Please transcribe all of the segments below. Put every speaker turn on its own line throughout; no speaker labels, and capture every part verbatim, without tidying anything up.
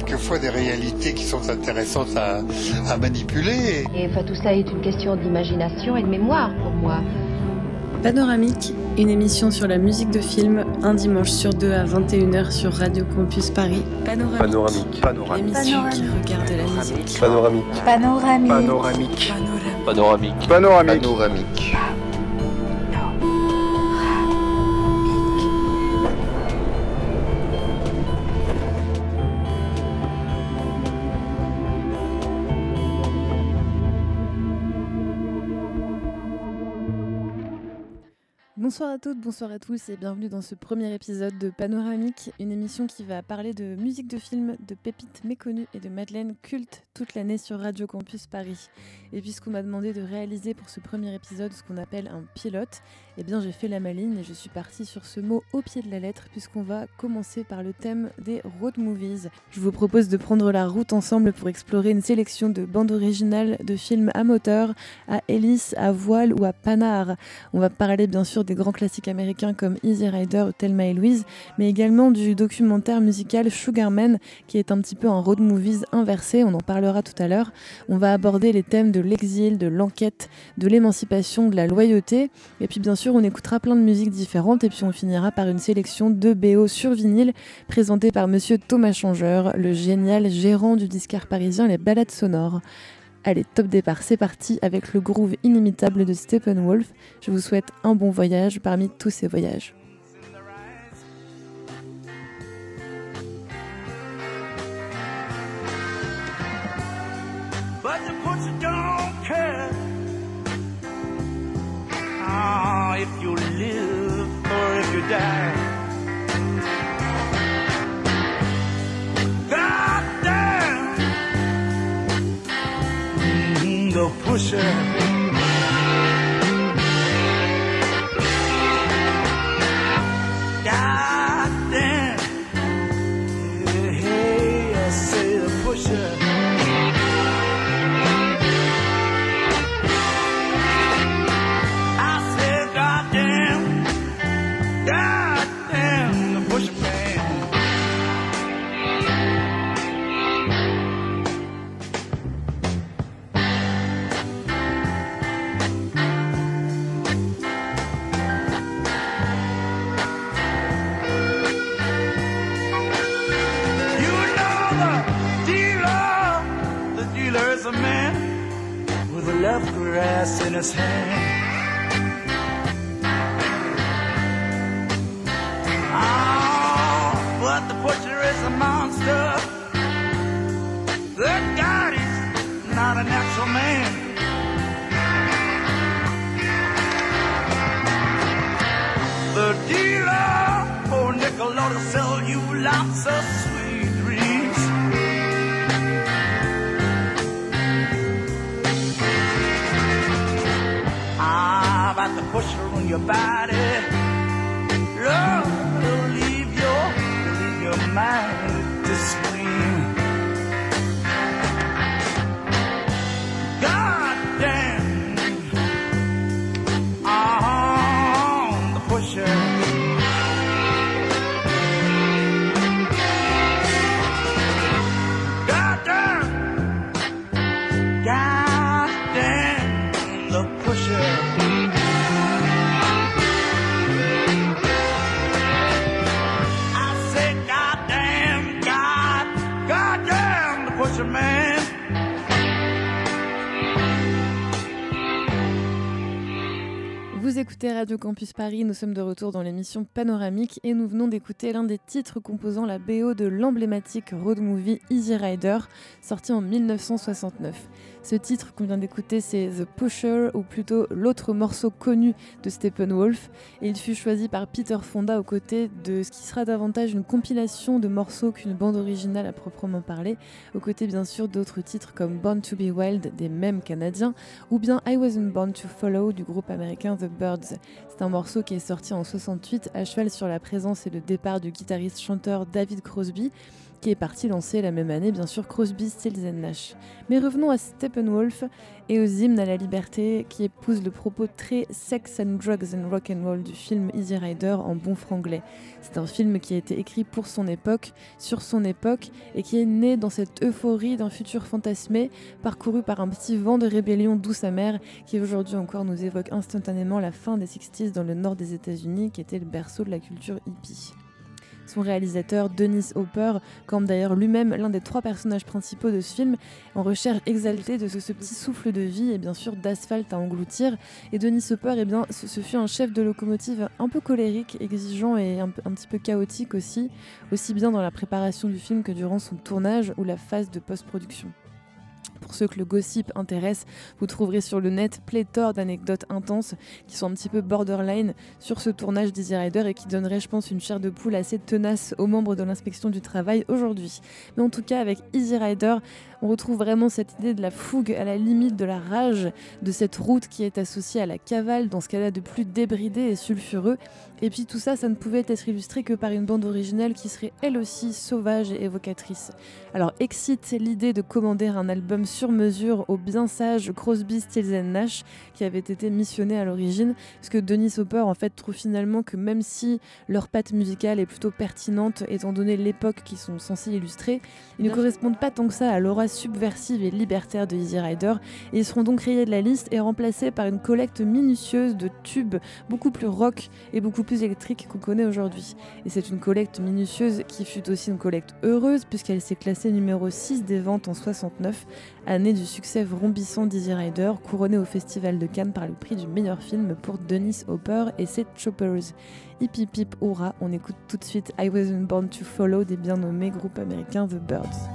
quelquefois des réalités qui sont intéressantes à, à manipuler.
Et enfin, tout ça est une question d'imagination et de mémoire pour moi.
Panoramique, une émission sur la musique de film, un dimanche sur deux à vingt et une heures sur Radio Campus Paris.
Panoramique.
Panoramique. Panoramique.
L'émission
Panoramique.
qui regarde la musique.
Panoramique.
Panoramique.
Panoramique.
Panoramique.
Panoramique. Panoramique.
Bonsoir à toutes, bonsoir à tous et bienvenue dans ce premier épisode de Panoramique, une émission qui va parler de musique de film, de pépites méconnues et de madeleines cultes toute l'année sur Radio Campus Paris. Et puisqu'on m'a demandé de réaliser pour ce premier épisode ce qu'on appelle un pilote, eh bien j'ai fait la maligne et je suis partie sur ce mot au pied de la lettre puisqu'on va commencer par le thème des road movies. Je vous propose de prendre la route ensemble pour explorer une sélection de bandes originales de films à moteur, à hélice, à voile ou à panard. On va parler bien sûr des grands classiques américains comme Easy Rider ou Thelma et Louise, mais également du documentaire musical Sugar Man, qui est un petit peu un road movies inversé, on en parlera tout à l'heure. On va aborder les thèmes de l'exil, de l'enquête, de l'émancipation, de la loyauté, et puis bien sûr on écoutera plein de musiques différentes, et puis on finira par une sélection de B O sur vinyle, présentée par monsieur Thomas Changeur, le génial gérant du disquaire parisien Les Balades Sonores. Allez, top départ, c'est parti avec le groove inimitable de Steppenwolf. Je vous souhaite un bon voyage parmi tous ces voyages.
But the butcher don't care oh, if you live or if you die. God damn mm, the pusher. God damn hey, I say the pusher. A man with a left grass in his hand. Oh, but the butcher is a monster. The God is not a natural man. The dealer, oh nickel, ought to sell you lots of sweet dreams. About the pusher on your body, love will leave your, leave your mind to scream. God damn, oh, the pusher. God damn, God damn, the pusher. Man.
Vous écoutez Radio Campus Paris, nous sommes de retour dans l'émission Panoramique et nous venons d'écouter l'un des titres composant la B O de l'emblématique road movie Easy Rider, sorti en dix-neuf cent soixante-neuf. Ce titre qu'on vient d'écouter, c'est The Pusher, ou plutôt l'autre morceau connu de Steppenwolf, et il fut choisi par Peter Fonda aux côtés de ce qui sera davantage une compilation de morceaux qu'une bande originale à proprement parler, aux côtés bien sûr d'autres titres comme Born to be Wild des mêmes Canadiens, ou bien I Wasn't Born to Follow du groupe américain The Birds. C'est un morceau qui est sorti en soixante-huit à cheval sur la présence et le départ du guitariste-chanteur David Crosby, qui est parti lancer la même année, bien sûr, Crosby, Stills and Nash. Mais revenons à Step Steppenwolf et aux hymnes à la liberté qui épousent le propos très sex and drugs and rock and roll du film Easy Rider en bon franglais. C'est un film qui a été écrit pour son époque, sur son époque, et qui est né dans cette euphorie d'un futur fantasmé, parcouru par un petit vent de rébellion douce amère qui aujourd'hui encore nous évoque instantanément la fin des sixties dans le nord des États-Unis, qui était le berceau de la culture hippie. Son réalisateur, Dennis Hopper, campe d'ailleurs lui-même l'un des trois personnages principaux de ce film, en recherche exaltée de ce, ce petit souffle de vie et bien sûr d'asphalte à engloutir. Et Dennis Hopper, eh bien, ce, ce fut un chef de locomotive un peu colérique, exigeant et un, un petit peu chaotique aussi, aussi bien dans la préparation du film que durant son tournage ou la phase de post-production. Pour ceux que le gossip intéresse, vous trouverez sur le net pléthore d'anecdotes intenses qui sont un petit peu borderline sur ce tournage d'Easy Rider et qui donneraient, je pense, une chair de poule assez tenace aux membres de l'inspection du travail aujourd'hui. Mais en tout cas, avec Easy Rider, on retrouve vraiment cette idée de la fougue à la limite de la rage, de cette route qui est associée à la cavale, dans ce cas-là de plus débridé et sulfureux. Et puis tout ça, ça ne pouvait être illustré que par une bande originale qui serait elle aussi sauvage et évocatrice. Alors excite l'idée de commander un album sur mesure au bien sage Crosby, Stills and Nash qui avait été missionné à l'origine, parce que Dennis Hopper en fait trouve finalement que même si leur patte musicale est plutôt pertinente étant donné l'époque qu'ils sont censés illustrer, ils ne correspondent pas tant que ça à l'aura subversive et libertaire de Easy Rider, et ils seront donc rayés de la liste et remplacés par une collecte minutieuse de tubes beaucoup plus rock et beaucoup plus électrique qu'on connaît aujourd'hui. Et c'est une collecte minutieuse qui fut aussi une collecte heureuse puisqu'elle s'est classée numéro six des ventes en soixante-neuf, année du succès vrombissant d'Easy Rider, couronné au Festival de Cannes par le prix du meilleur film pour Dennis Hopper et ses Choppers. Hip hip hip hurrah, on écoute tout de suite I Wasn't Born to Follow des bien nommés groupes américains The Byrds.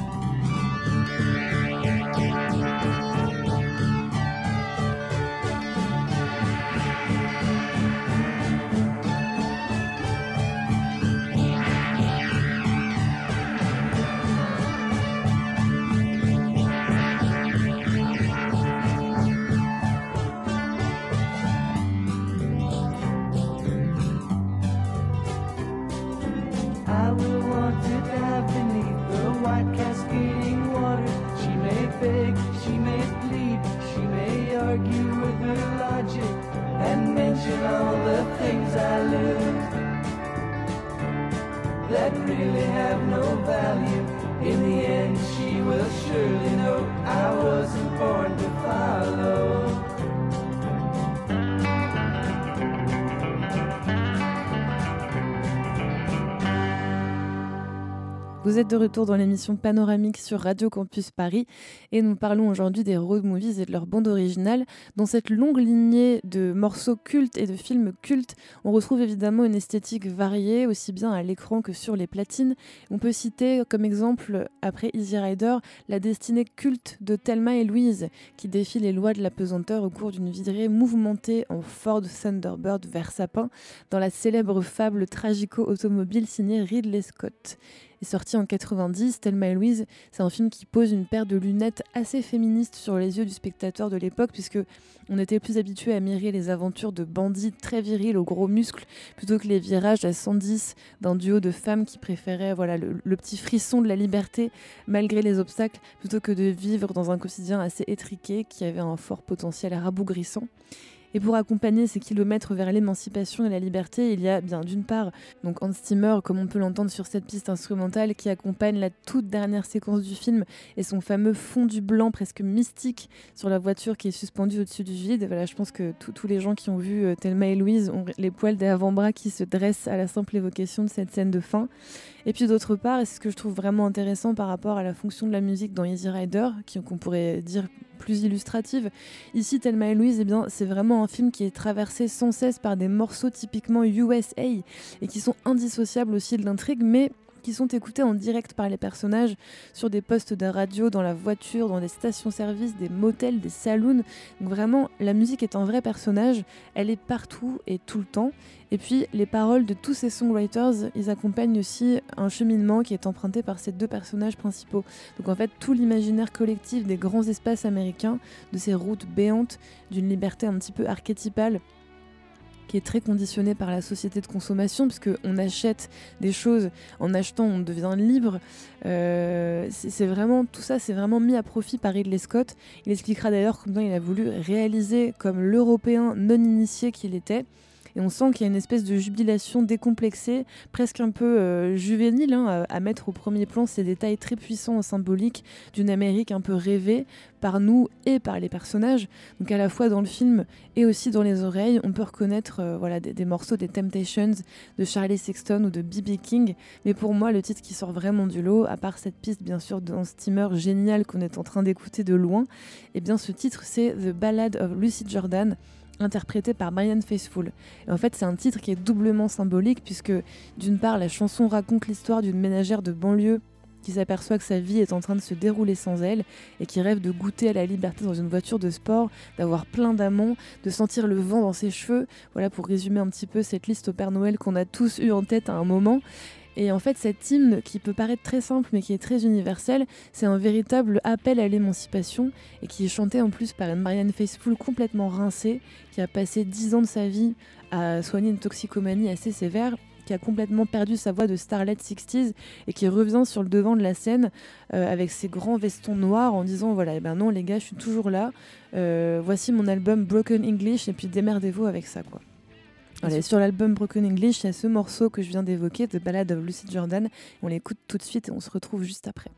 I will want to dive beneath the white cascading waters. She may beg, she may plead, she may argue with her logic and mention all the things I lose that really have no value. In the end, she will surely know I wasn't born to follow.
Vous êtes de retour dans l'émission Panoramique sur Radio Campus Paris et nous parlons aujourd'hui des road movies et de leur bande originale. Dans cette longue lignée de morceaux cultes et de films cultes, on retrouve évidemment une esthétique variée, aussi bien à l'écran que sur les platines. On peut citer comme exemple, après Easy Rider, la destinée culte de Thelma et Louise, qui défie les lois de la pesanteur au cours d'une virée mouvementée en Ford Thunderbird vert sapin, dans la célèbre fable tragico-automobile signée Ridley Scott. Est sorti en quatre-vingt-dix, Thelma et Louise, c'est un film qui pose une paire de lunettes assez féministes sur les yeux du spectateur de l'époque, puisque on était plus habitué à mirer les aventures de bandits très virils aux gros muscles, plutôt que les virages à cent dix d'un duo de femmes qui préféraient voilà, le, le petit frisson de la liberté malgré les obstacles, plutôt que de vivre dans un quotidien assez étriqué qui avait un fort potentiel rabougrissant. Et pour accompagner ces kilomètres vers l'émancipation et la liberté, il y a bien d'une part donc Hans Zimmer, comme on peut l'entendre sur cette piste instrumentale, qui accompagne la toute dernière séquence du film et son fameux fondu blanc presque mystique sur la voiture qui est suspendue au-dessus du vide. Voilà, je pense que tous les gens qui ont vu euh, Thelma et Louise ont les poils des avant-bras qui se dressent à la simple évocation de cette scène de fin. Et puis d'autre part, et c'est ce que je trouve vraiment intéressant par rapport à la fonction de la musique dans Easy Rider, qui, qu'on pourrait dire plus illustrative, ici Thelma et Louise, eh bien, c'est vraiment un film qui est traversé sans cesse par des morceaux typiquement U S A et qui sont indissociables aussi de l'intrigue, mais qui sont écoutés en direct par les personnages sur des postes de radio, dans la voiture, dans des stations-service, des motels, des saloons. Donc vraiment, la musique est un vrai personnage, elle est partout et tout le temps. Et puis, les paroles de tous ces songwriters, ils accompagnent aussi un cheminement qui est emprunté par ces deux personnages principaux. Donc en fait, tout l'imaginaire collectif des grands espaces américains, de ces routes béantes, d'une liberté un petit peu archétypale, qui est très conditionné par la société de consommation, parce qu'on achète des choses, en achetant on devient libre. Euh, c'est, c'est vraiment, tout ça c'est vraiment mis à profit par Ridley Scott. Il expliquera d'ailleurs combien il a voulu réaliser comme l'Européen non initié qu'il était. Et on sent qu'il y a une espèce de jubilation décomplexée, presque un peu euh, juvénile, hein, à, à mettre au premier plan ces détails très puissants et symboliques d'une Amérique un peu rêvée par nous et par les personnages. Donc à la fois dans le film et aussi dans les oreilles, on peut reconnaître euh, voilà, des, des morceaux des Temptations, de Charlie Sexton ou de B B King. Mais pour moi, le titre qui sort vraiment du lot, à part cette piste bien sûr d'un steamer génial qu'on est en train d'écouter de loin, eh bien ce titre c'est The Ballad of Lucy Jordan, interprété par Marianne Faithfull. Et en fait, c'est un titre qui est doublement symbolique puisque, d'une part, la chanson raconte l'histoire d'une ménagère de banlieue qui s'aperçoit que sa vie est en train de se dérouler sans elle et qui rêve de goûter à la liberté dans une voiture de sport, d'avoir plein d'amants, de sentir le vent dans ses cheveux. Voilà pour résumer un petit peu cette liste au Père Noël qu'on a tous eu en tête à un moment. Et en fait, cet hymne, qui peut paraître très simple mais qui est très universel, c'est un véritable appel à l'émancipation et qui est chanté en plus par une Marianne Faithfull complètement rincée, qui a passé dix ans de sa vie à soigner une toxicomanie assez sévère, qui a complètement perdu sa voix de starlet sixties et qui revient sur le devant de la scène euh, avec ses grands vestons noirs en disant voilà, eh ben non les gars, je suis toujours là, euh, voici mon album Broken English et puis démerdez-vous avec ça quoi. Voilà, sur l'album Broken English, il y a ce morceau que je viens d'évoquer, The Ballad of Lucy Jordan. On l'écoute tout de suite et on se retrouve juste après.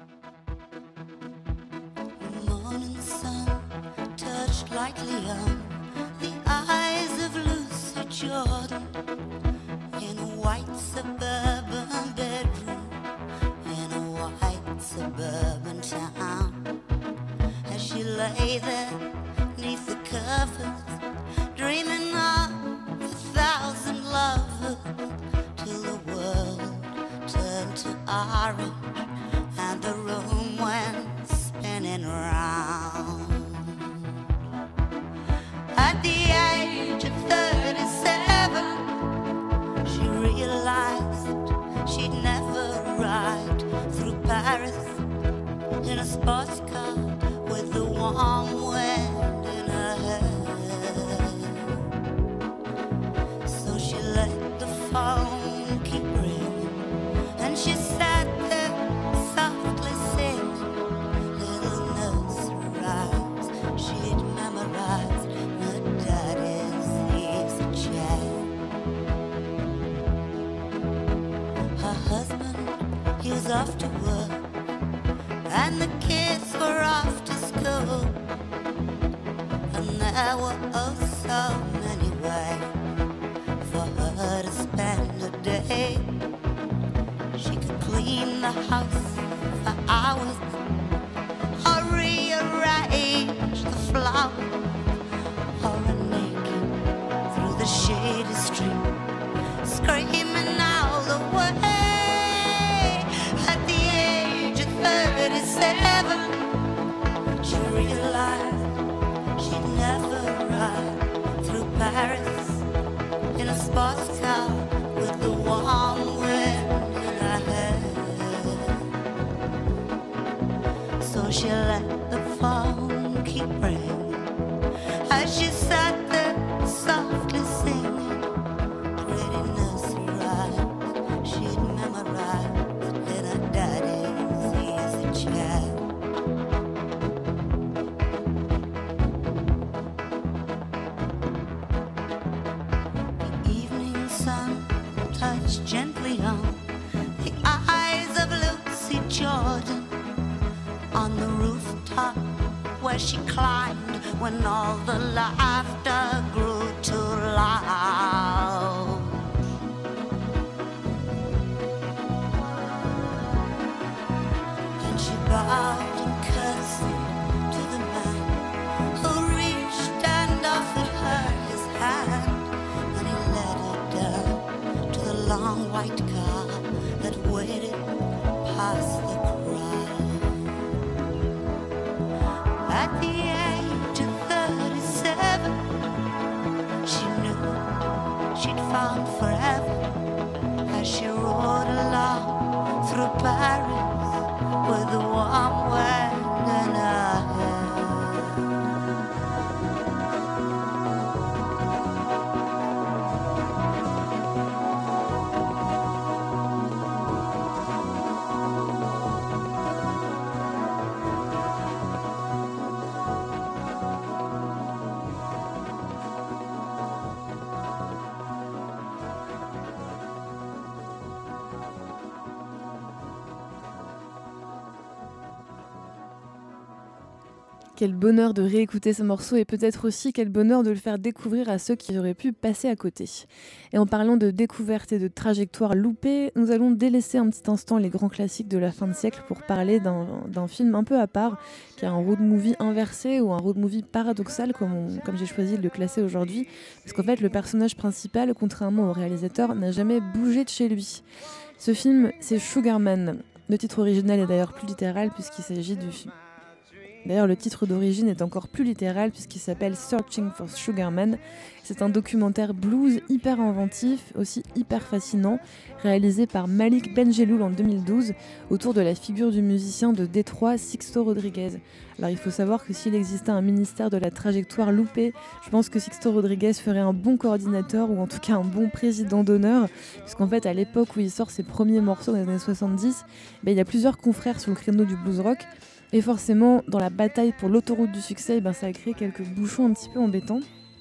Morning sun touched lightly on the eyes of Lucy Jordan in a white suburban bedroom in a white suburban town. As she lay there neath the covers, dreaming of thousand lovers, till the world turned to orange and the room went spinning round. At the age of thirty-seven, she realized she'd never ride through Paris in a sports car with the warm wind in her hair. Phone keep ringing, and she sat there softly singing little nursery rhymes she'd memorized in her daddy's easy chair. Her husband, he was off to work, and the kids were off to school, and there were oh so many ways to spend a day. She could clean the house for hours or rearrange the flowers or run naked through the shady street, screaming all the way. At the age of thirty-seven, she realized she'd never ride through Paris in a sports car with the warm wind in her hair. So she let the phone keep ringing as she sat there softly singing pretty nursery rhymes she'd memorized in her daddy's easy chair. Touched gently on the eyes of Lucy Jordan on the rooftop where she climbed when all the laughter grew too loud. And she bowed and curtsied to the man who reached and offered her his hand, and he led her down long white car that waited past the crowd. At the age of thirty-seven, she knew she'd found forever as she rode along through Paris with the warm wind in her hair.
Quel bonheur de réécouter ce morceau et peut-être aussi quel bonheur de le faire découvrir à ceux qui auraient pu passer à côté. Et en parlant de découverte et de trajectoire loupée, nous allons délaisser un petit instant les grands classiques de la fin de siècle pour parler d'un, d'un film un peu à part, qui est un road movie inversé ou un road movie paradoxal comme, on, comme j'ai choisi de le classer aujourd'hui, parce qu'en fait le personnage principal, contrairement au réalisateur, n'a jamais bougé de chez lui. Ce film, c'est Sugar Man. Le titre original est d'ailleurs plus littéral puisqu'il s'agit du film. D'ailleurs, le titre d'origine est encore plus littéral puisqu'il s'appelle Searching for Sugar Man. C'est un documentaire blues hyper inventif, aussi hyper fascinant, réalisé par Malik Benjeloul en deux mille douze, autour de la figure du musicien de Détroit Sixto Rodriguez. Alors il faut savoir que s'il existait un ministère de la trajectoire loupée, je pense que Sixto Rodriguez ferait un bon coordinateur ou en tout cas un bon président d'honneur, puisqu'en fait à l'époque où il sort ses premiers morceaux dans les années soixante-dix, ben, il y a plusieurs confrères sur le créneau du blues rock. Et forcément, dans la bataille pour l'autoroute du succès, ben ça a créé quelques bouchons un petit peu embêtants.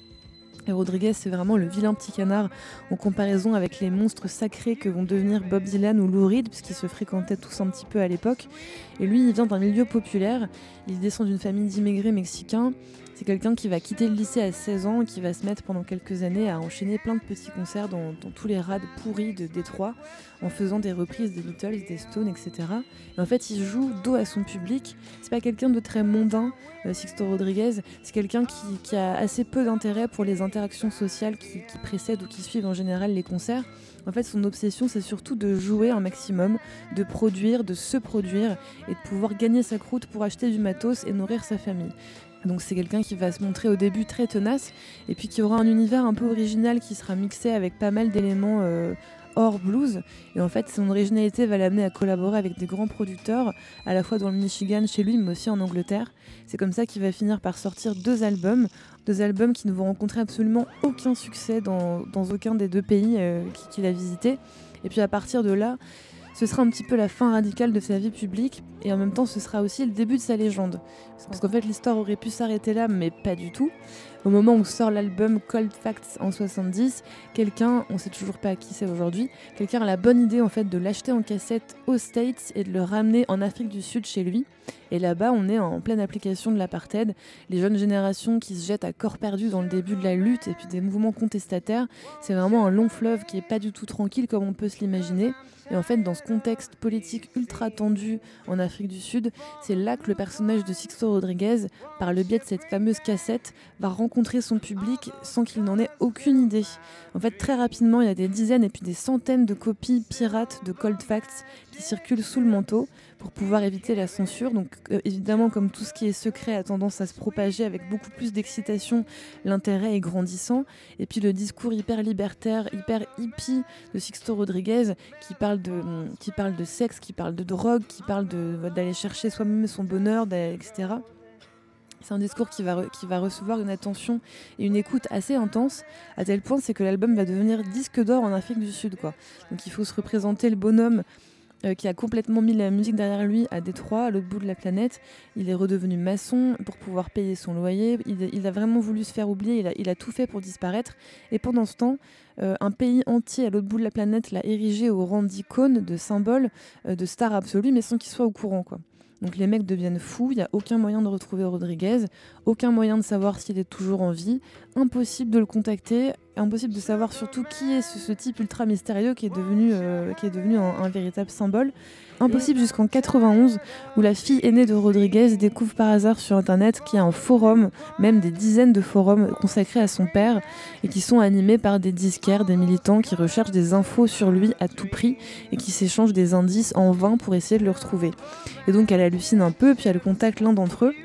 Et Rodriguez, c'est vraiment le vilain petit canard en comparaison avec les monstres sacrés que vont devenir Bob Dylan ou Lou Reed, puisqu'ils se fréquentaient tous un petit peu à l'époque. Et lui, il vient d'un milieu populaire, il descend d'une famille d'immigrés mexicains. C'est quelqu'un qui va quitter le lycée à seize ans et qui va se mettre pendant quelques années à enchaîner plein de petits concerts dans, dans tous les rades pourris de Détroit, en faisant des reprises des Beatles, des Stones, et cetera. Et en fait, il joue dos à son public. C'est pas quelqu'un de très mondain, euh, Sixto Rodriguez. C'est quelqu'un qui, qui a assez peu d'intérêt pour les interactions sociales qui, qui précèdent ou qui suivent en général les concerts. En fait, son obsession, c'est surtout de jouer un maximum, de produire, de se produire et de pouvoir gagner sa croûte pour acheter du matos et nourrir sa famille. Donc c'est quelqu'un qui va se montrer au début très tenace et puis qui aura un univers un peu original qui sera mixé avec pas mal d'éléments euh, hors blues. Et en fait, son originalité va l'amener à collaborer avec des grands producteurs, à la fois dans le Michigan chez lui, mais aussi en Angleterre. C'est comme ça qu'il va finir par sortir deux albums, deux albums qui ne vont rencontrer absolument aucun succès dans, dans aucun des deux pays euh, qu'il a visités. Et puis à partir de là, ce sera un petit peu la fin radicale de sa vie publique et en même temps ce sera aussi le début de sa légende. Parce qu'en fait l'histoire aurait pu s'arrêter là mais pas du tout. Au moment où sort l'album Cold Facts en soixante-dix, quelqu'un, on sait toujours pas qui c'est aujourd'hui, quelqu'un a la bonne idée en fait de l'acheter en cassette aux States et de le ramener en Afrique du Sud chez lui. Et là-bas, on est en pleine application de l'apartheid. Les jeunes générations qui se jettent à corps perdu dans le début de la lutte et puis des mouvements contestataires, c'est vraiment un long fleuve qui est pas du tout tranquille comme on peut se l'imaginer. Et en fait, dans ce contexte politique ultra tendu en Afrique du Sud, c'est là que le personnage de Sixto Rodriguez, par le biais de cette fameuse cassette, va rencontrer son public sans qu'il n'en ait aucune idée. En fait, très rapidement, il y a des dizaines et puis des centaines de copies pirates de Cold Facts qui circulent sous le manteau pour pouvoir éviter la censure. Donc euh, évidemment, comme tout ce qui est secret a tendance à se propager avec beaucoup plus d'excitation, l'intérêt est grandissant. Et puis le discours hyper libertaire, hyper hippie de Sixto Rodriguez qui parle de, qui parle de sexe, qui parle de drogue, qui parle de, d'aller chercher soi-même son bonheur, et cetera. C'est un discours qui va, re, qui va recevoir une attention et une écoute assez intense, à tel point c'est que l'album va devenir disque d'or en Afrique du Sud, quoi. Donc il faut se représenter le bonhomme euh, qui a complètement mis la musique derrière lui à Détroit, à l'autre bout de la planète. Il est redevenu maçon pour pouvoir payer son loyer. Il, il a vraiment voulu se faire oublier, il a, il a tout fait pour disparaître. Et pendant ce temps, euh, un pays entier à l'autre bout de la planète l'a érigé au rang d'icône, de symbole, euh, de star absolue, mais sans qu'il soit au courant, quoi. Donc les mecs deviennent fous, il n'y a aucun moyen de retrouver Rodriguez, aucun moyen de savoir s'il est toujours en vie, impossible de le contacter, impossible de savoir surtout qui est ce, ce type ultra mystérieux qui est devenu, euh, qui est devenu un, un véritable symbole. Impossible jusqu'en quatre-vingt-onze, où la fille aînée de Rodriguez découvre par hasard sur internet qu'il y a un forum, même des dizaines de forums consacrés à son père, et qui sont animés par des disquaires, des militants qui recherchent des infos sur lui à tout prix, et qui s'échangent des indices en vain pour essayer de le retrouver. Et donc elle hallucine un peu, puis elle contacte l'un d'entre eux,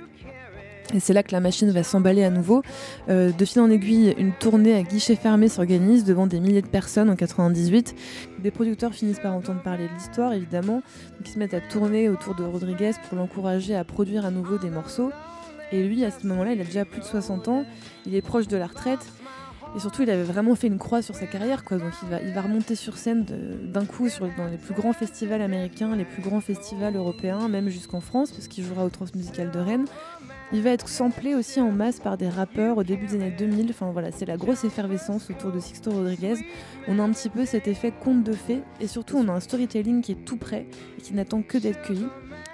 et c'est là que la machine va s'emballer à nouveau. Euh, de fil en aiguille, une tournée à guichet fermé s'organise devant des milliers de personnes en quatre-vingt-dix-huit. Des producteurs finissent par entendre parler de l'histoire, évidemment. Donc ils se mettent à tourner autour de Rodriguez pour l'encourager à produire à nouveau des morceaux. Et lui, à ce moment-là, il a déjà plus de soixante ans, il est proche de la retraite. Et surtout, il avait vraiment fait une croix sur sa carrière, quoi. Donc il va, il va remonter sur scène de, d'un coup sur, dans les plus grands festivals américains, les plus grands festivals européens, même jusqu'en France, parce qu'il jouera au Transmusical de Rennes. Il va être samplé aussi en masse par des rappeurs au début des années deux mille. Enfin voilà, c'est la grosse effervescence autour de Sixto Rodriguez. On a un petit peu cet effet conte de fées et surtout on a un storytelling qui est tout prêt et qui n'attend que d'être cueilli.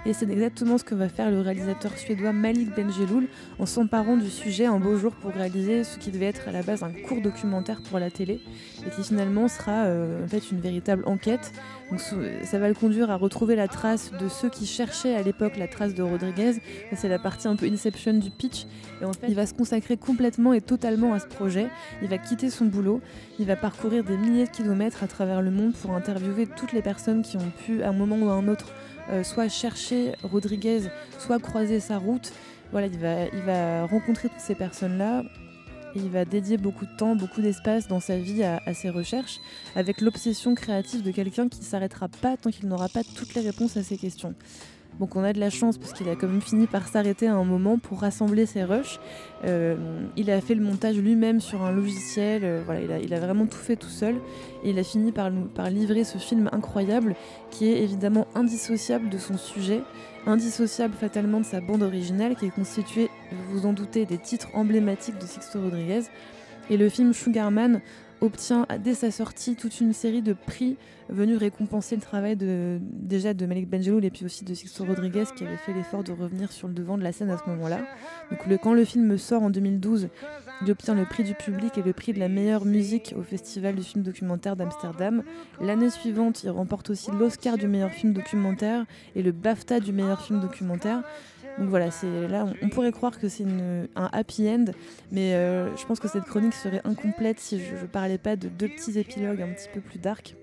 Et c'est exactement ce que va faire le réalisateur suédois Malik Bendjelloul en s'emparant du sujet un beau jour pour réaliser ce qui devait être à la base un court documentaire pour la télé et qui finalement sera euh, en fait une véritable enquête. Donc, ça va le conduire à retrouver la trace de ceux qui cherchaient à l'époque la trace de Rodriguez. C'est la partie un peu Inception du pitch. Et en fait, il va se consacrer complètement et totalement à ce projet. Il va quitter son boulot. Il va parcourir des milliers de kilomètres à travers le monde pour interviewer toutes les personnes qui ont pu, à un moment ou à un autre, euh, soit chercher Rodriguez, soit croiser sa route. Voilà, il va, il va rencontrer toutes ces personnes-là. Et il va dédier beaucoup de temps, beaucoup d'espace dans sa vie à, à ses recherches, avec l'obsession créative de quelqu'un qui ne s'arrêtera pas tant qu'il n'aura pas toutes les réponses à ses questions. Donc on a de la chance parce qu'il a quand même fini par s'arrêter à un moment pour rassembler ses rushs. Euh, il a fait le montage lui-même sur un logiciel, euh, voilà, il a, il a vraiment tout fait tout seul. Et il a fini par, par livrer ce film incroyable qui est évidemment indissociable de son sujet, indissociable fatalement de sa bande originale qui est constituée, vous vous en doutez, des titres emblématiques de Sixto Rodriguez. Et le film Sugarman obtient dès sa sortie toute une série de prix venus récompenser le travail de, déjà de Malik Bendjelloul et puis aussi de Sixto Rodriguez qui avait fait l'effort de revenir sur le devant de la scène à ce moment-là. Donc le, quand le film sort en deux mille douze, il obtient le prix du public et le prix de la meilleure musique au Festival du film documentaire d'Amsterdam. L'année suivante, il remporte aussi l'Oscar du meilleur film documentaire et le BAFTA du meilleur film documentaire. Donc voilà, c'est, là on, on pourrait croire que c'est une, un happy end, mais euh, je pense que cette chronique serait incomplète si je ne parlais pas de deux petits épilogues un petit peu plus dark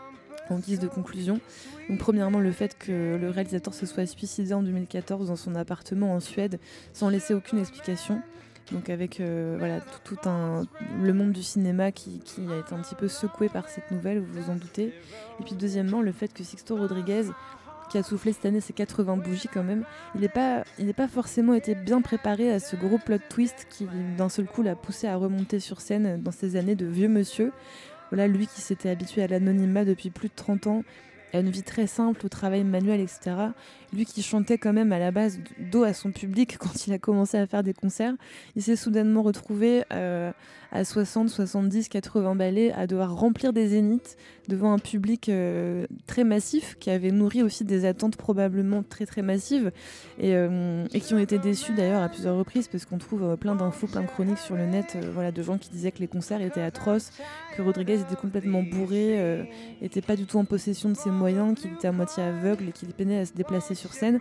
en guise de conclusion. Donc premièrement, le fait que le réalisateur se soit suicidé en deux mille quatorze dans son appartement en Suède sans laisser aucune explication. Donc avec euh, voilà, tout, tout un, le monde du cinéma qui, qui a été un petit peu secoué par cette nouvelle, vous vous en doutez. Et puis deuxièmement, le fait que Sixto Rodriguez, qui a soufflé cette année ses quatre-vingts bougies quand même, il n'est pas, il n'est pas forcément été bien préparé à ce gros plot twist qui d'un seul coup l'a poussé à remonter sur scène dans ces années de vieux monsieur. Voilà, lui qui s'était habitué à l'anonymat depuis plus de trente ans, à une vie très simple, au travail manuel, et cetera. Lui qui chantait quand même à la base dos à son public quand il a commencé à faire des concerts, il s'est soudainement retrouvé euh, à soixante, soixante-dix, quatre-vingts ballets à devoir remplir des zéniths devant un public euh, très massif qui avait nourri aussi des attentes probablement très très massives et, euh, et qui ont été déçus d'ailleurs à plusieurs reprises parce qu'on trouve euh, plein d'infos, plein de chroniques sur le net euh, voilà, de gens qui disaient que les concerts étaient atroces, que Rodriguez était complètement bourré, euh, était pas du tout en possession de ses moyens, qu'il était à moitié aveugle et qu'il peinait à se déplacer sur scène.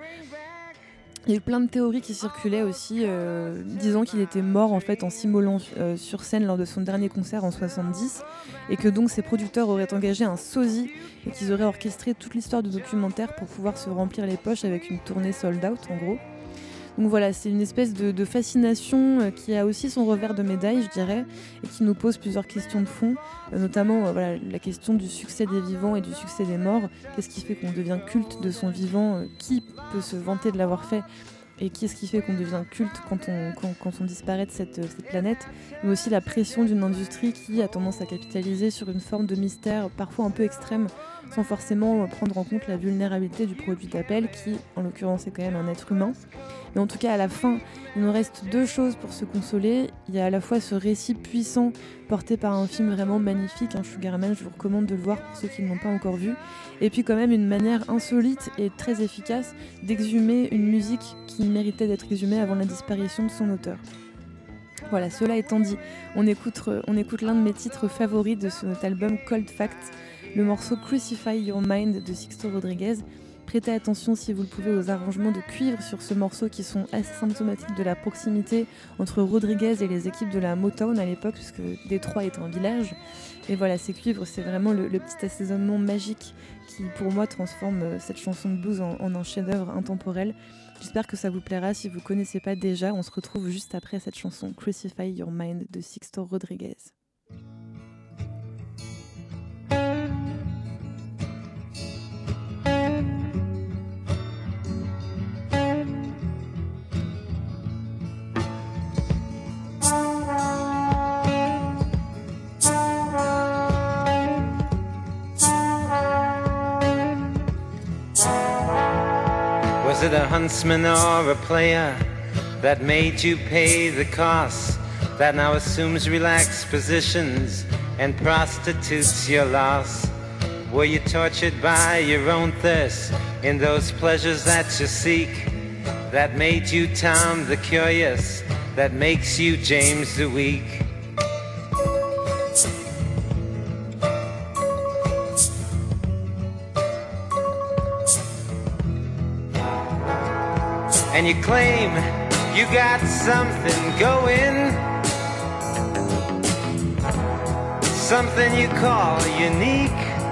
Il y a eu plein de théories qui circulaient aussi, euh, disant qu'il était mort en fait en s'immolant euh, sur scène lors de son dernier concert en soixante-dix, et que donc ses producteurs auraient engagé un sosie et qu'ils auraient orchestré toute l'histoire du documentaire pour pouvoir se remplir les poches avec une tournée sold out en gros. Donc voilà, c'est une espèce de, de fascination qui a aussi son revers de médaille, je dirais, et qui nous pose plusieurs questions de fond, euh, notamment euh, voilà, la question du succès des vivants et du succès des morts. Qu'est-ce qui fait qu'on devient culte de son vivant euh, Qui peut se vanter de l'avoir fait ? Et qu'est-ce qui fait qu'on devient culte quand on, quand, quand on disparaît de cette, cette planète ? Mais aussi la pression d'une industrie qui a tendance à capitaliser sur une forme de mystère parfois un peu extrême, sans forcément prendre en compte la vulnérabilité du produit d'appel, qui en l'occurrence est quand même un être humain. Mais en tout cas, à la fin, il nous reste deux choses pour se consoler. Il y a à la fois ce récit puissant porté par un film vraiment magnifique, hein, Sugarman, je vous recommande de le voir pour ceux qui ne l'ont pas encore vu. Et puis quand même une manière insolite et très efficace d'exhumer une musique qui méritait d'être exhumée avant la disparition de son auteur. Voilà, cela étant dit, on écoute, on écoute l'un de mes titres favoris de cet album, Cold Facts, le morceau Crucify Your Mind de Sixto Rodriguez. Prêtez attention si vous le pouvez aux arrangements de cuivre sur ce morceau qui sont assez symptomatiques de la proximité entre Rodriguez et les équipes de la Motown à l'époque, puisque Détroit est un village. Et voilà, ces cuivres, c'est vraiment le, le petit assaisonnement magique qui, pour moi, transforme cette chanson de blues en, en un chef-d'œuvre intemporel. J'espère que ça vous plaira si vous ne connaissez pas déjà. On se retrouve juste après cette chanson Crucify Your Mind de Sixto Rodriguez.
Was it a huntsman or a player that made you pay the cost, that now assumes relaxed positions and prostitutes your loss? Were you tortured by your own thirst in those pleasures that you seek, that made you Tom the Curious, that makes you James the Weak. And you claim you got something going, something you call unique.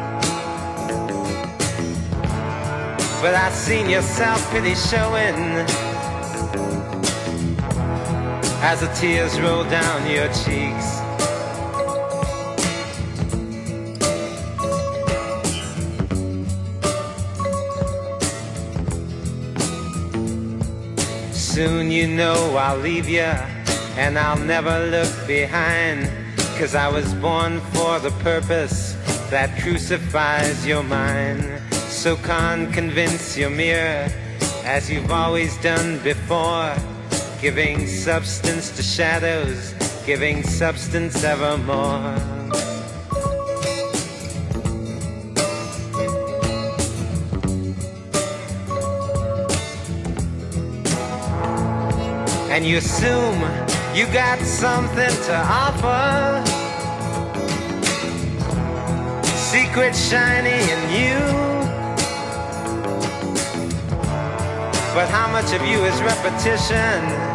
But I seen your self-pity showing as the tears roll down your cheeks. Soon you know I'll leave you, and I'll never look behind, 'cause I was born for the purpose that crucifies your mind. So can't convince your mirror, as you've always done before, giving substance to shadows, giving substance evermore. And you assume you got something to offer, secret shiny in you. But how much of you is repetition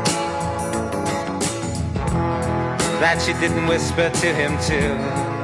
that you didn't whisper to him too?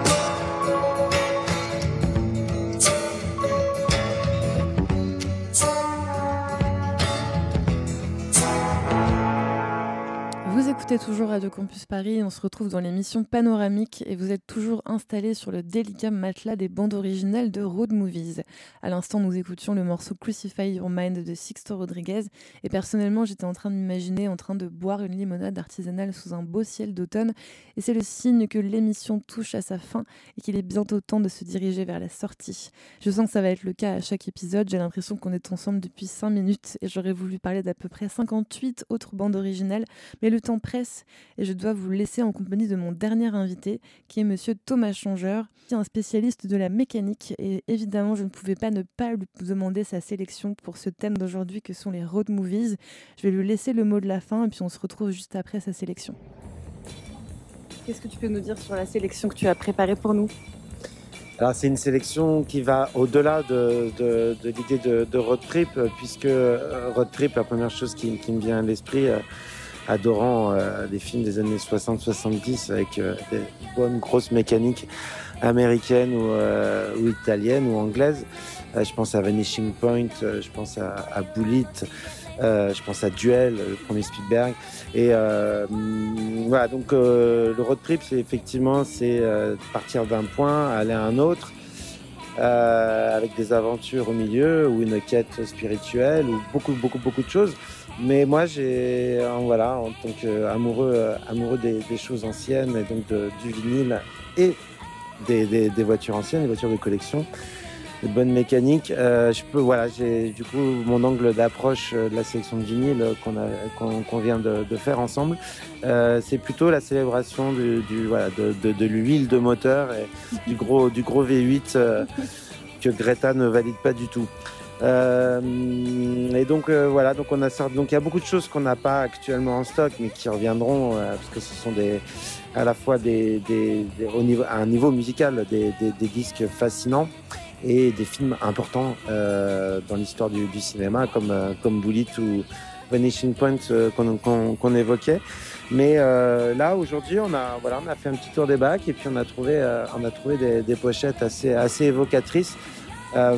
Vous écoutez toujours Radio Campus Paris, on se retrouve dans l'émission Panoramique et vous êtes toujours installés sur le délicat matelas des bandes originales de Road Movies. À l'instant, nous écoutions le morceau Crucify Your Mind de Sixto Rodriguez et personnellement, j'étais en train de m'imaginer en train de boire une limonade artisanale sous un beau ciel d'automne et c'est le signe que l'émission touche à sa fin et qu'il est bientôt temps de se diriger vers la sortie. Je sens que ça va être le cas à chaque épisode, j'ai l'impression qu'on est ensemble depuis cinq minutes et j'aurais voulu parler d'à peu près cinquante-huit autres bandes originales, mais le temps presse et je dois vous laisser en compagnie de mon dernier invité qui est monsieur Thomas Changeur, qui est un spécialiste de la mécanique et évidemment je ne pouvais pas ne pas lui demander sa sélection pour ce thème d'aujourd'hui que sont les road movies. Je vais lui laisser le mot de la fin et puis on se retrouve juste après sa sélection. Qu'est-ce que tu peux nous dire sur la sélection que tu as préparée pour nous ?
Alors, c'est une sélection qui va au-delà de, de, de l'idée de, de road trip, puisque euh, road trip, la première chose qui, qui me vient à l'esprit, euh, adorant euh, les films des années soixante soixante-dix avec euh, des bonnes grosses mécaniques américaines ou, euh, ou italiennes ou anglaises. Euh, je pense à Vanishing Point, euh, je pense à, à Bullitt, euh, je pense à Duel, le premier Spielberg. Et euh, voilà, donc euh, le road trip, c'est effectivement c'est euh, partir d'un point, aller à un autre. Euh, avec des aventures au milieu ou une quête spirituelle ou beaucoup beaucoup beaucoup de choses, mais moi j'ai euh, voilà en tant qu'amoureux euh, amoureux des, des choses anciennes et donc de, du vinyle et des, des, des voitures anciennes, des voitures de collection, de bonnes mécaniques, euh, je peux voilà j'ai du coup mon angle d'approche de la sélection de vinyle qu'on a qu'on, qu'on vient de, de faire ensemble, euh, c'est plutôt la célébration du, du voilà de, de, de l'huile de moteur et du gros du gros V huit euh, que Greta ne valide pas du tout. Euh, et donc euh, voilà donc on a sorti, donc il y a beaucoup de choses qu'on n'a pas actuellement en stock mais qui reviendront euh, parce que ce sont des à la fois des, des, des au niveau à un niveau musical des, des, des disques fascinants et des films importants euh, dans l'histoire du, du cinéma comme, euh, comme Bullitt ou Vanishing Point euh, qu'on, qu'on, qu'on évoquait. Mais euh, là, aujourd'hui, on a, voilà, on a fait un petit tour des bacs et puis on a trouvé, euh, on a trouvé des, des pochettes assez, assez évocatrices. Euh,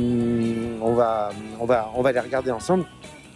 on, va, on, va, on va les regarder ensemble.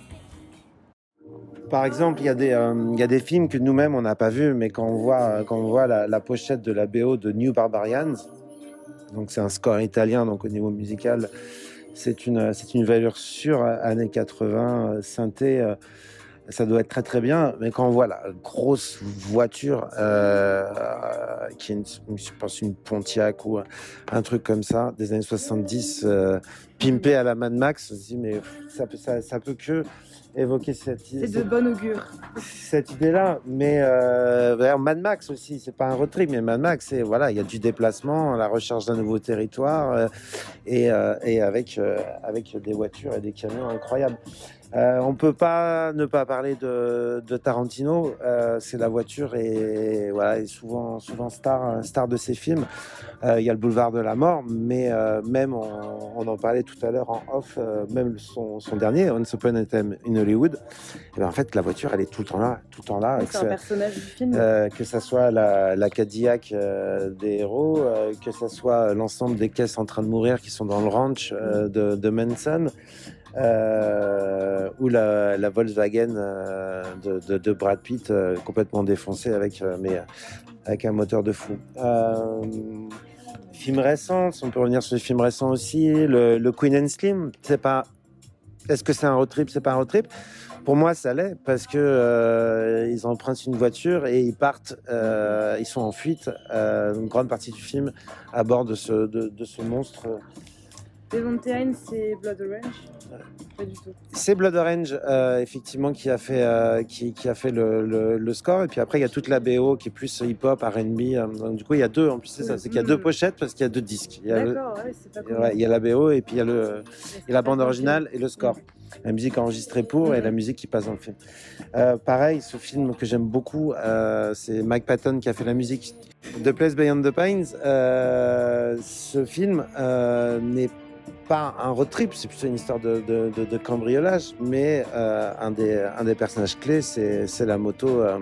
Par exemple, il y a des, euh, il y a des films que nous-mêmes, on n'a pas vus, mais quand on voit, quand on voit la, la pochette de la B O de New Barbarians, donc c'est un score italien, donc au niveau musical, c'est une, c'est une valeur sûre, années quatre-vingts, synthé, euh, ça doit être très très bien, mais quand on voit la grosse voiture, euh, qui est une, je pense une Pontiac ou un truc comme ça, des années soixante-dix, euh, pimpée à la Mad Max, on se dit mais ça peut, ça, ça peut que évoquer cette idée.
C'est de bon augure.
Cette idée-là, mais euh, d'ailleurs Mad Max aussi, c'est pas un road trip, mais Mad Max, c'est voilà, il y a du déplacement, la recherche d'un nouveau territoire, euh, et, euh, et avec euh, avec des voitures et des camions incroyables. Euh, on peut pas ne pas parler de, de Tarantino. Euh, c'est la voiture et voilà, est souvent souvent star star de ses films. Il euh, y a le Boulevard de la Mort, mais euh, même on, on en parlait tout à l'heure en off, euh, même son, son dernier Once Upon a Time in Hollywood. Et ben en fait, la voiture, elle est tout le temps là, tout le temps là.
C'est un personnage du film.
Euh, que ça soit la, la Cadillac euh, des héros, euh, que ça soit l'ensemble des caisses en train de mourir qui sont dans le ranch euh, de, de Manson. Euh, ou la, la Volkswagen euh, de, de, de Brad Pitt euh, complètement défoncée avec, euh, mais, avec un moteur de fou. Euh, film récent, on peut revenir sur les films récents aussi. Le, le Queen and Slim, c'est pas. Est-ce que c'est un road trip? C'est pas un road trip. Pour moi, ça l'est parce que euh, ils empruntent une voiture et ils partent. Euh, ils sont en fuite. Euh, une grande partie du film à bord de ce, de, de ce monstre.
Devon Hines, c'est Blood Orange? Pas du tout.
C'est Blood Orange, euh, effectivement, qui a fait, euh, qui, qui a fait le, le, le score. Et puis après, il y a toute la B O qui est plus hip-hop, R and B. Euh, donc, du coup, il y a deux, en plus, c'est ça. C'est qu'il y a deux pochettes parce qu'il y a deux disques. Il y a
D'accord,
le,
ouais, c'est pas cool.
ouais, il y a la B O et puis il y a, le, il y a la bande originale et le score. La musique enregistrée pour et la musique qui passe dans le film. Euh, pareil, ce film que j'aime beaucoup, euh, c'est Mike Patton qui a fait la musique de Place Beyond the Pines. Euh, ce film euh, n'est pas un road trip, c'est plutôt une histoire de, de, de, de cambriolage, mais euh, un, des, un des personnages clés, c'est, c'est la moto euh,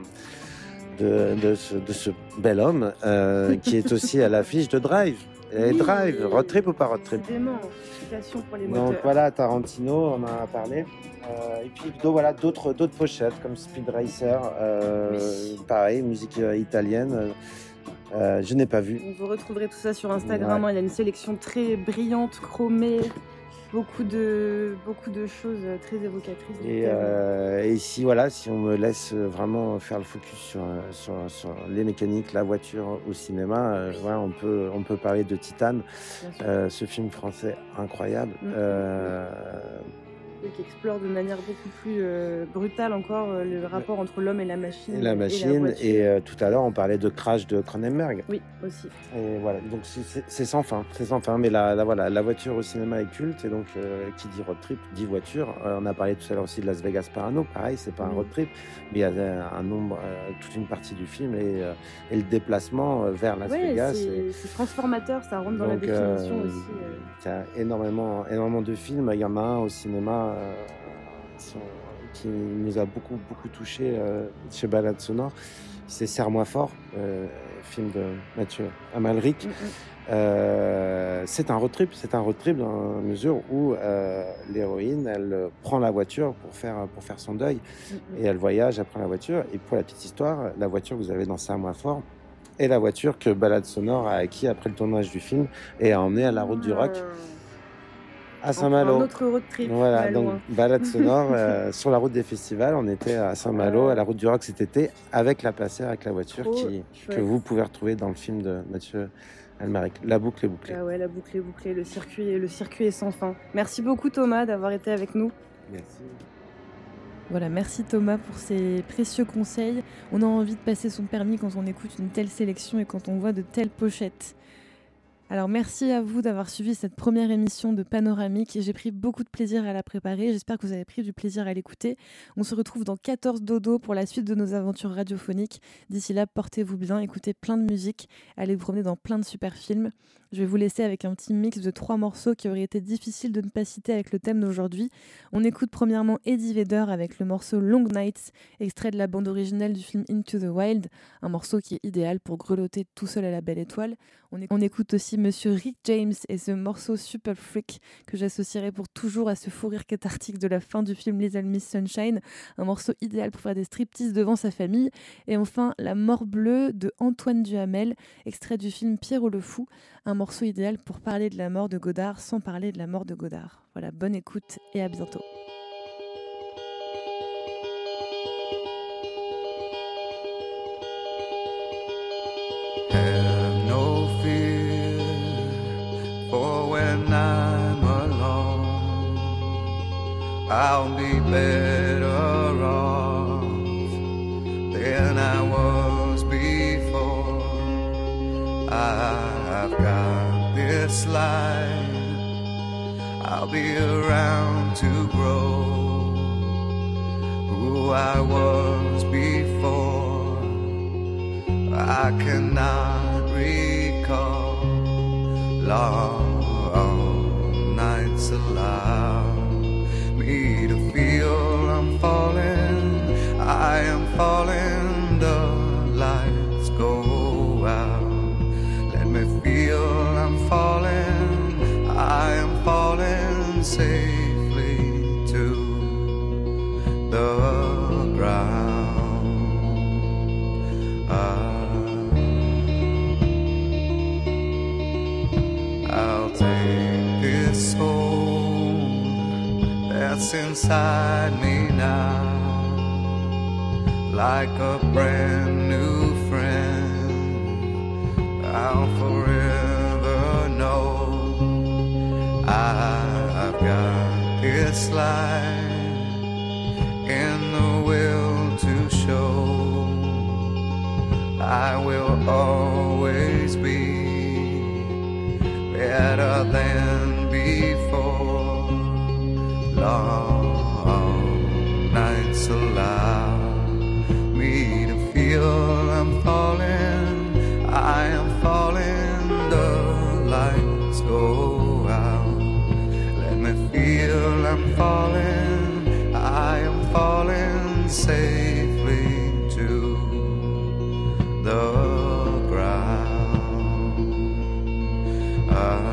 de, de, ce, de ce bel homme euh, qui est aussi à l'affiche de Drive. Et
Oui,
Drive, road trip ou pas road trip?
Décidément, félicitations pour les moteurs.
Donc voilà, Tarantino, on en a parlé. Euh, et puis donc, voilà, d'autres, d'autres pochettes comme Speed Racer, euh, oui. Pareil, musique euh, italienne. Euh, je n'ai pas vu.
Donc vous retrouverez tout ça sur Instagram. Ouais. Il y a une sélection très brillante, chromée, beaucoup de, beaucoup de choses très évocatrices.
Et, euh, et si, voilà, si on me laisse vraiment faire le focus sur, sur, sur les mécaniques, la voiture au cinéma, euh, voilà, on, peut, on peut parler de Titane, euh, ce film français incroyable. Mm-hmm. Euh,
qui explore de manière beaucoup plus euh, brutale encore euh, le rapport entre l'homme et la machine.
Et la machine, et, et euh, tout à l'heure on parlait de Crash de Cronenberg.
Oui, aussi.
Et voilà, donc c'est, c'est, c'est sans fin, c'est sans fin, mais la, la, voilà, la voiture au cinéma est culte, et donc euh, qui dit road trip, dit voiture. Euh, on a parlé tout à l'heure aussi de Las Vegas Parano, pareil, c'est pas oui. un road trip, mais il y a un nombre, euh, toute une partie du film, et, euh, et le déplacement vers Las
ouais,
Vegas.
C'est,
et...
c'est transformateur, ça rentre dans donc, la définition euh, aussi. Euh...
Il y a énormément, énormément de films, il y en a un au cinéma euh, qui nous a beaucoup, beaucoup touché euh, chez Balade Sonore, c'est Serre-moi fort, euh, film de Mathieu Amalric. Mm-hmm. Euh, c'est un road trip, c'est un road trip dans la mesure où euh, l'héroïne, elle prend la voiture pour faire, pour faire son deuil, mm-hmm. et elle voyage, elle prend la voiture, et pour la petite histoire, la voiture que vous avez dans Serre-moi fort est la voiture que Balade Sonore a acquis après le tournage du film et a emmené à la route du rock. À Saint-Malo.
Un autre road trip.
Voilà, donc balade sonore euh, sur la route des festivals. On était à Saint-Malo, à la route du rock cet été, avec la Passer, avec la voiture oh, qui, que vous pouvez retrouver dans le film de Mathieu Amalric. La boucle est bouclée.
Ah ouais, la boucle est bouclée. Le circuit, le circuit est sans fin. Merci beaucoup Thomas d'avoir été avec nous.
Merci.
Voilà, merci Thomas pour ces précieux conseils. On a envie de passer son permis quand on écoute une telle sélection et quand on voit de telles pochettes. Alors merci à vous d'avoir suivi cette première émission de Panoramique. J'ai pris beaucoup de plaisir à la préparer. J'espère que vous avez pris du plaisir à l'écouter. On se retrouve dans quatorze dodo pour la suite de nos aventures radiophoniques. D'ici là, portez-vous bien, écoutez plein de musique, allez vous promener dans plein de super films. Je vais vous laisser avec un petit mix de trois morceaux qui auraient été difficiles de ne pas citer avec le thème d'aujourd'hui. On écoute premièrement Eddie Vedder avec le morceau Long Nights, extrait de la bande originale du film Into the Wild, un morceau qui est idéal pour grelotter tout seul à la belle étoile. On, é- on écoute aussi Monsieur Rick James et ce morceau Super Freak que j'associerai pour toujours à ce fou rire cathartique de la fin du film Little Miss Sunshine, un morceau idéal pour faire des striptease devant sa famille. Et enfin La Mort Bleue de Antoine Duhamel, extrait du film Pierrot le Fou, un morceau idéal pour parler de la mort de Godard sans parler de la mort de Godard. Voilà, bonne écoute et à bientôt.
I'll be better off than I was before. I've got this life, I'll be around to grow who I was before. I cannot recall long nights allow me to feel I'm falling, I am falling, the lights go out. Let me feel I'm falling, I am falling safely to the ground. I I'll take this hold that's inside me now, like a brand new friend. I'll forever know I've got this light in the will to show I will always be better than before. Long nights allow me to feel I'm falling, I am falling, the lights go out. Let me feel I'm falling, I am falling safely to the ground. I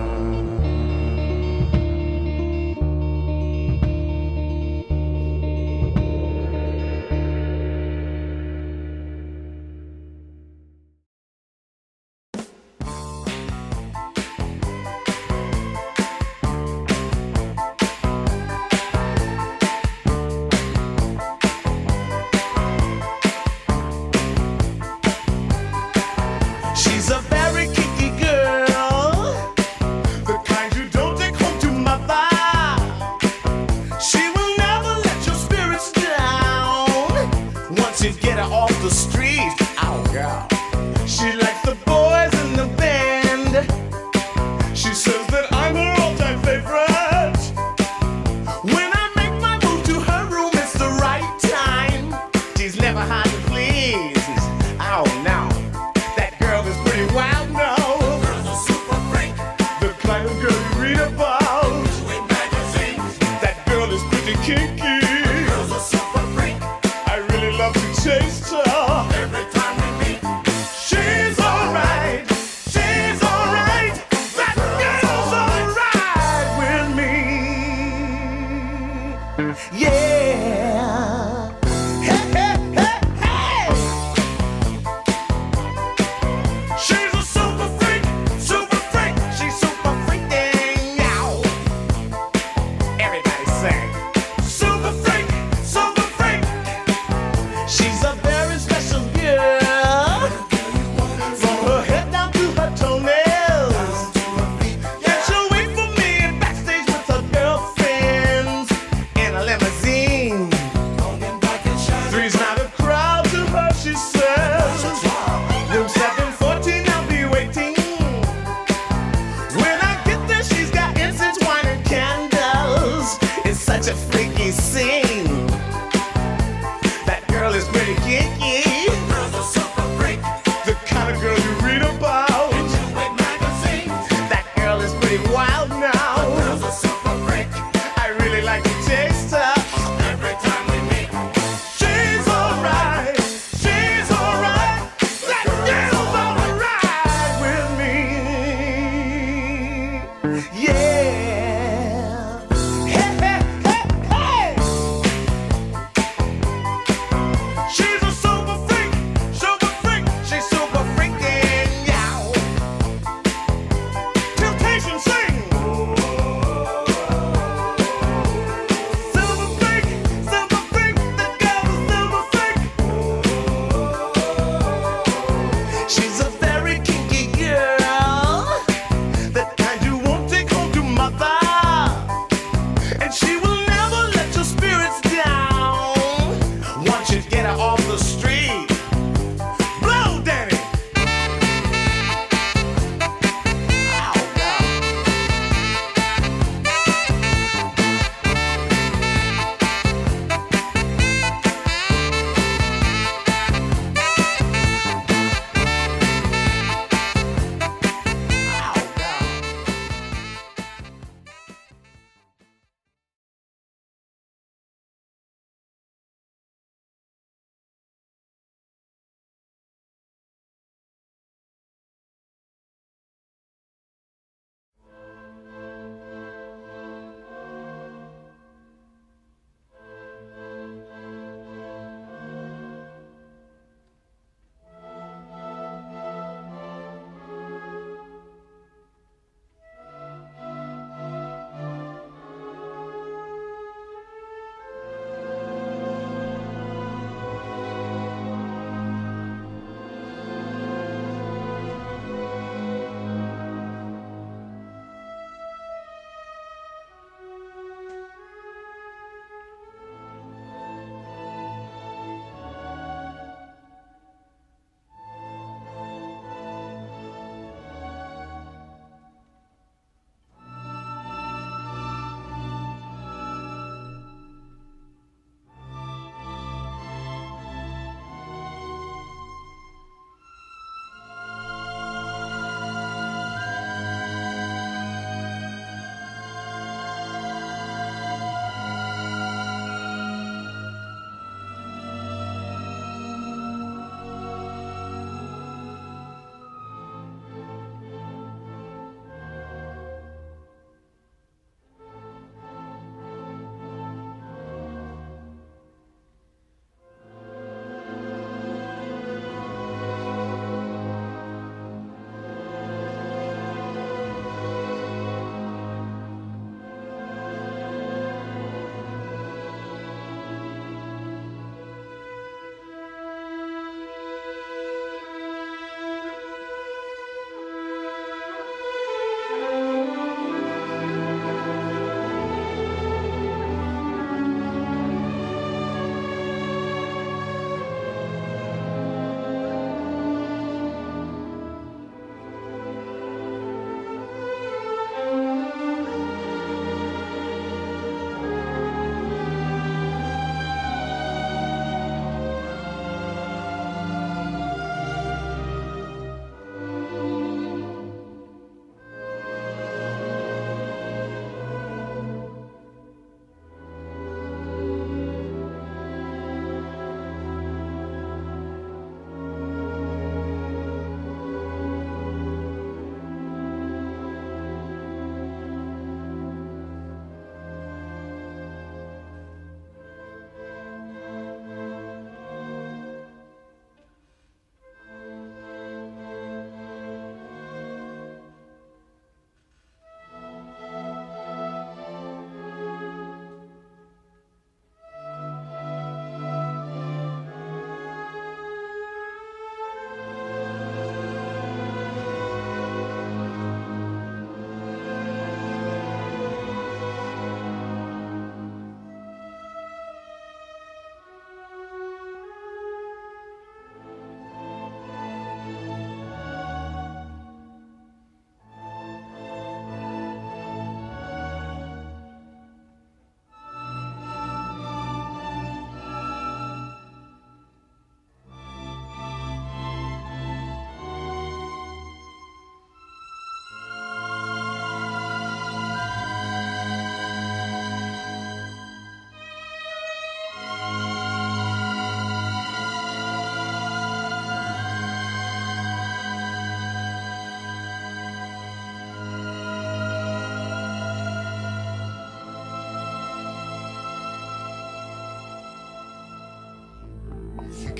She's a super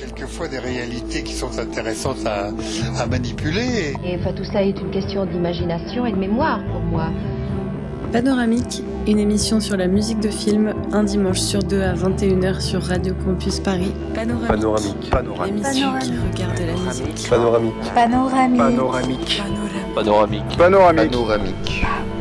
quelquefois des réalités qui sont intéressantes à, à manipuler.
Et enfin, tout ça est une question d'imagination et de mémoire pour moi.
Panoramique, une émission sur la musique de film, un dimanche sur deux à vingt et une heures sur Radio Campus Paris. Panoramique.
Panoramique. Panoramique.
L'émission qui regarde la musique.
Panoramique.
Panoramique.
Panoramique.
Panoramique.
Panoramique. Panoramique.